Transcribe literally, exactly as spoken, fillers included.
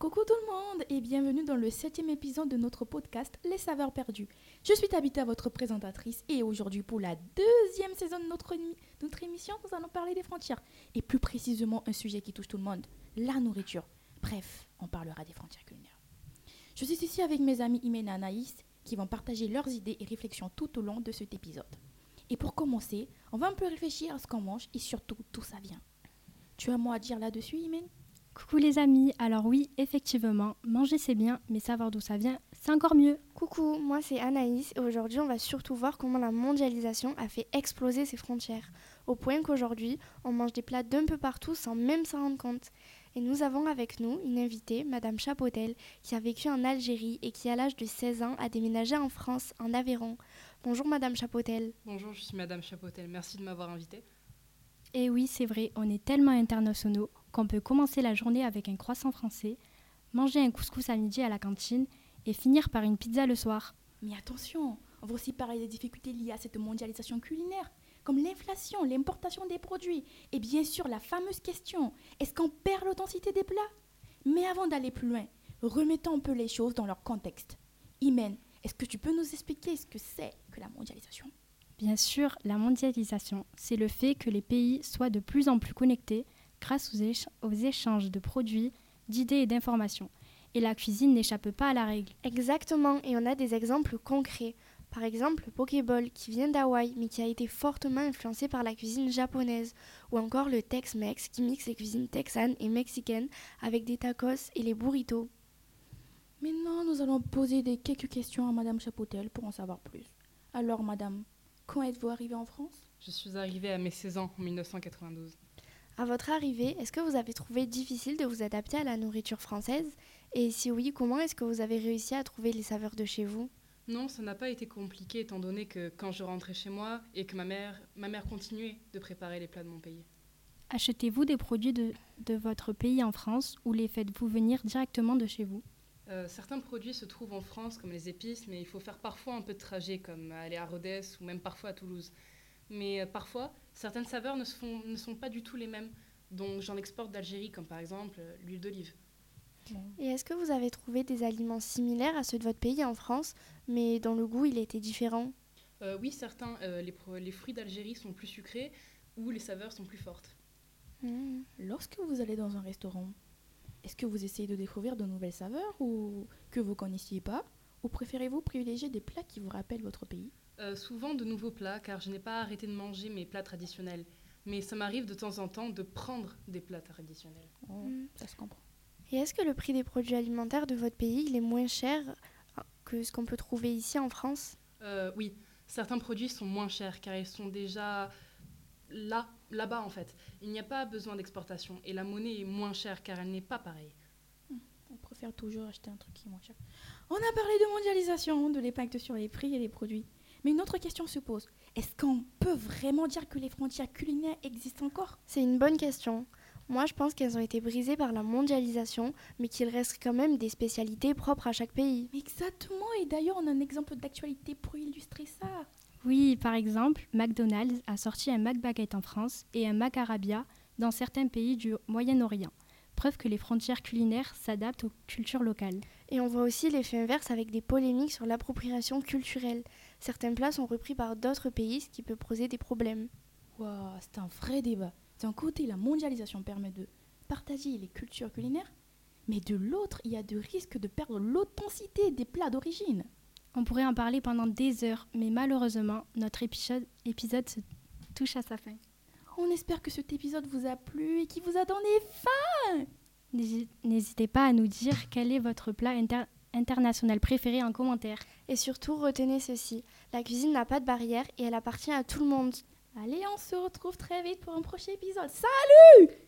Coucou tout le monde et bienvenue dans le septième épisode de notre podcast Les Saveurs Perdues. Je suis Tabitha, votre présentatrice, et aujourd'hui pour la deuxième saison de notre, émi- notre émission, nous allons parler des frontières. Et plus précisément un sujet qui touche tout le monde, la nourriture. Bref, on parlera des frontières culinaires. Je suis ici avec mes amis Imen et Anaïs qui vont partager leurs idées et réflexions tout au long de cet épisode. Et pour commencer, on va un peu réfléchir à ce qu'on mange et surtout d'où ça vient. Tu as un mot à dire là-dessus, Imen ? Coucou les amis, alors oui, effectivement, manger c'est bien, mais savoir d'où ça vient, c'est encore mieux. Coucou, moi c'est Anaïs et aujourd'hui on va surtout voir comment la mondialisation a fait exploser ses frontières, au point qu'aujourd'hui on mange des plats d'un peu partout sans même s'en rendre compte. Et nous avons avec nous une invitée, Madame Chapotel, qui a vécu en Algérie et qui à l'âge de seize ans a déménagé en France, en Aveyron. Bonjour Madame Chapotel. Bonjour, je suis Madame Chapotel, merci de m'avoir invitée. Et oui, c'est vrai, on est tellement internationaux qu'on peut commencer la journée avec un croissant français, manger un couscous à midi à la cantine et finir par une pizza le soir. Mais attention, on va aussi parler des difficultés liées à cette mondialisation culinaire, comme l'inflation, l'importation des produits et bien sûr la fameuse question, est-ce qu'on perd l'authenticité des plats ? Mais avant d'aller plus loin, remettons un peu les choses dans leur contexte. Imen, est-ce que tu peux nous expliquer ce que c'est que la mondialisation ? Bien sûr, la mondialisation, c'est le fait que les pays soient de plus en plus connectés grâce aux, éch- aux échanges de produits, d'idées et d'informations. Et la cuisine n'échappe pas à la règle. Exactement, et on a des exemples concrets. Par exemple, le Pokéball qui vient d'Hawaï mais qui a été fortement influencé par la cuisine japonaise. Ou encore le Tex-Mex qui mixe les cuisines texanes et mexicaines avec des tacos et les burritos. Maintenant, nous allons poser des quelques questions à Madame Chapotel pour en savoir plus. Alors Madame, quand êtes-vous arrivée en France ? Je suis arrivée à mes seize ans en dix-neuf cent quatre-vingt-douze. À votre arrivée, est-ce que vous avez trouvé difficile de vous adapter à la nourriture française ? Et si oui, comment est-ce que vous avez réussi à trouver les saveurs de chez vous ? Non, ça n'a pas été compliqué étant donné que quand je rentrais chez moi et que ma mère, ma mère continuait de préparer les plats de mon pays. Achetez-vous des produits de, de votre pays en France ou les faites-vous venir directement de chez vous ? Euh, certains produits se trouvent en France comme les épices, mais il faut faire parfois un peu de trajet comme aller à Rodez ou même parfois à Toulouse. Mais euh, parfois, certaines saveurs ne, se font, ne sont pas du tout les mêmes. Donc j'en exporte d'Algérie comme par exemple euh, l'huile d'olive. Et est-ce que vous avez trouvé des aliments similaires à ceux de votre pays en France, mais dont le goût il était différent ? Euh, oui, certains, euh, les, pro- les fruits d'Algérie sont plus sucrés ou les saveurs sont plus fortes. Mmh. Lorsque vous allez dans un restaurant, est-ce que vous essayez de découvrir de nouvelles saveurs ou que vous ne connaissiez pas ? Ou préférez-vous privilégier des plats qui vous rappellent votre pays ? Euh, souvent de nouveaux plats, car je n'ai pas arrêté de manger mes plats traditionnels. Mais ça m'arrive de temps en temps de prendre des plats traditionnels. Oh, Mm. ça se comprend. Et est-ce que le prix des produits alimentaires de votre pays il est moins cher que ce qu'on peut trouver ici en France ? Euh, oui, certains produits sont moins chers, car ils sont déjà là, là-bas en fait. Il n'y a pas besoin d'exportation, et la monnaie est moins chère, car elle n'est pas pareille. On préfère toujours acheter un truc qui est moins cher. On a parlé de mondialisation, de l'impact sur les prix et les produits. Mais une autre question se pose. Est-ce qu'on peut vraiment dire que les frontières culinaires existent encore ? C'est une bonne question. Moi, je pense qu'elles ont été brisées par la mondialisation, mais qu'il reste quand même des spécialités propres à chaque pays. Exactement, et d'ailleurs on a un exemple d'actualité pour illustrer ça. Oui, par exemple, McDonald's a sorti un McBaguette en France et un McArabia dans certains pays du Moyen-Orient. Preuve que les frontières culinaires s'adaptent aux cultures locales. Et on voit aussi l'effet inverse avec des polémiques sur l'appropriation culturelle. Certains plats sont repris par d'autres pays, ce qui peut poser des problèmes. Waouh, c'est un vrai débat. D'un côté, la mondialisation permet de partager les cultures culinaires, mais de l'autre, il y a de risques de perdre l'authenticité des plats d'origine. On pourrait en parler pendant des heures, mais malheureusement, notre épisode, épisode se touche à sa fin. On espère que cet épisode vous a plu et qu'il vous a donné faim. N'hési- N'hésitez pas à nous dire quel est votre plat inter- international préféré en commentaire. Et surtout, retenez ceci, la cuisine n'a pas de barrière et elle appartient à tout le monde. Allez, on se retrouve très vite pour un prochain épisode. Salut!